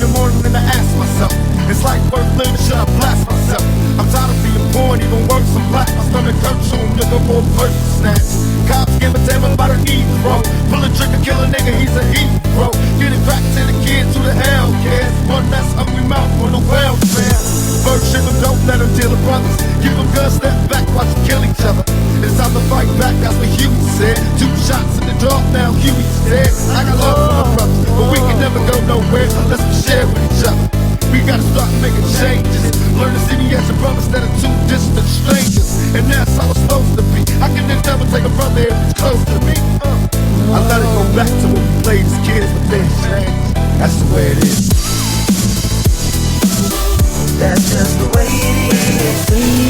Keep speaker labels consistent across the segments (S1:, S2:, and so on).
S1: the morning and I ask myself, is life worth living? Should I blast myself? I'm tired of being poor and even worse, I'm black. My stomach hurts, so I'm looking for a person snatch. Cops give a damn about a Negro. Pull a trigger, kill a nigga, he's a hero. Getting crack to the kids, who the hell cares? One less hungry mouth on the welfare. First ship them, don't let them deal with brothers. Give them guns, step back, watch them kill each other. It's time to fight back, that's what Huey said. 2 shots in the dark, now Huey's dead. I got love for my brothers, but we can never go nowhere unless we share with each other. We gotta start making changes. Learn to see me as a brother instead of 2 distant strangers. And that's how it's supposed to be. I can never take a brother if it's close to me. I let it go back to when we played as kids, but things change. That's the way it is.
S2: That's just the way it is.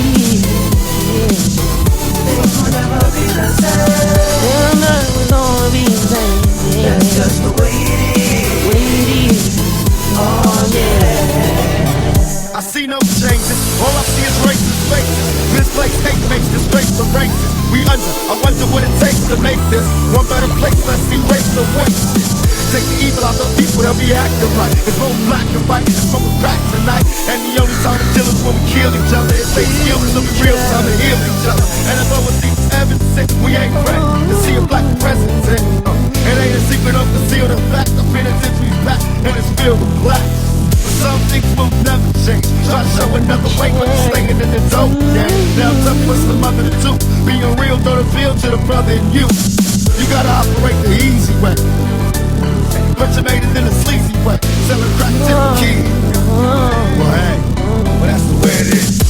S2: Things will never be the same.
S3: They'll never gonna be the same. Yeah.
S2: That's just the way it is. Oh yeah.
S1: I see no changes. All I see is racist faces. Misplaced hate makes this race a racist. We under. I wonder what it takes to make this one better place. Let's erase the waste. Take the evil out of people, they'll be acting right. It's both black and white, it's smoking crack tonight. And the only time to kill is when we kill each other. It takes skills, so it's real time to heal each other. And if overseas evidence, we ain't ready to see a black president. It ain't a secret of conceal the fact. The penitentiary's back, and it's filled with blacks. But some things will never change. Try to show another way, but you're slinging in the dope game. Now tell me what's the mother to do. Being real don't appeal to the brother in you. You gotta operate the easy way. But you made it in a sleazy way, selling crack to the kids. Well, hey, well, that's the way it is.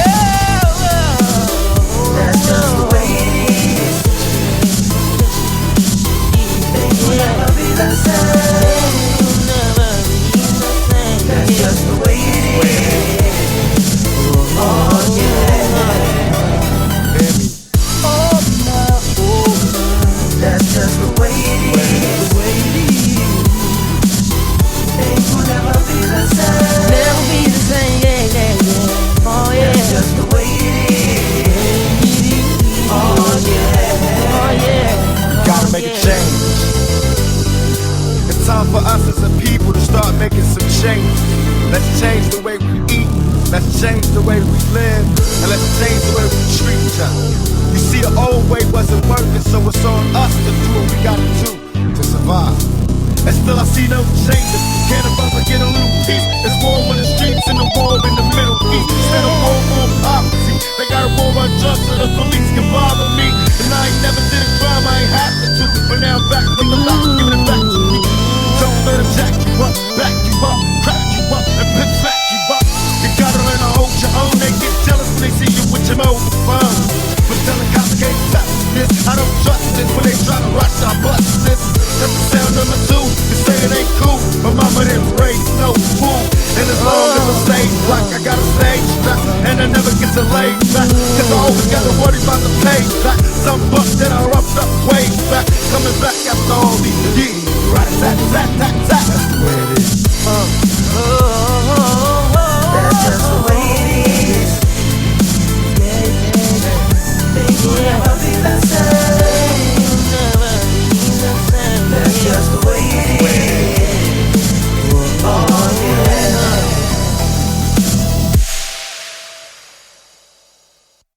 S2: That's just the way it is. Things will never be the same. That's just the way it is. Oh yeah. That's just the way it is. Things will never be the same.
S3: Never be the same, yeah. Oh yeah.
S2: That's just the way it is. Oh yeah.
S3: Oh yeah.
S1: Gotta make a change. It's time for us as a people to start making some change. Let's change the way we eat. Let's change the way we live. And let's change the way we treat each other. You see, the old way wasn't working, so it's on us to do what we gotta do to survive. And still I see no changes. Can't a brother get a little peace? It's war on the streets and a war in the Middle East. Instead of war on poverty, they got a war on drugs so the police can bother me. And I ain't never did a crime, I ain't had to. But now I'm back with the locks, giving it back to me. Don't let them jack you up, back you up, crack you up, and pimp back you up. You gotta learn to hold your own. They get jealous when they see you with your mobile phone. But telling cops I can't touch this, I don't trust this. When they try to rush, I bust this. That's the sound number 2. You say it ain't cool, but mama didn't raise no fool. And as long as I stay black, I got a stage strap, and I never get to lay back. Cause I always gotta worry about the payback. Some buck that I roughed up way back, coming back after all these years. Right, that. That's the way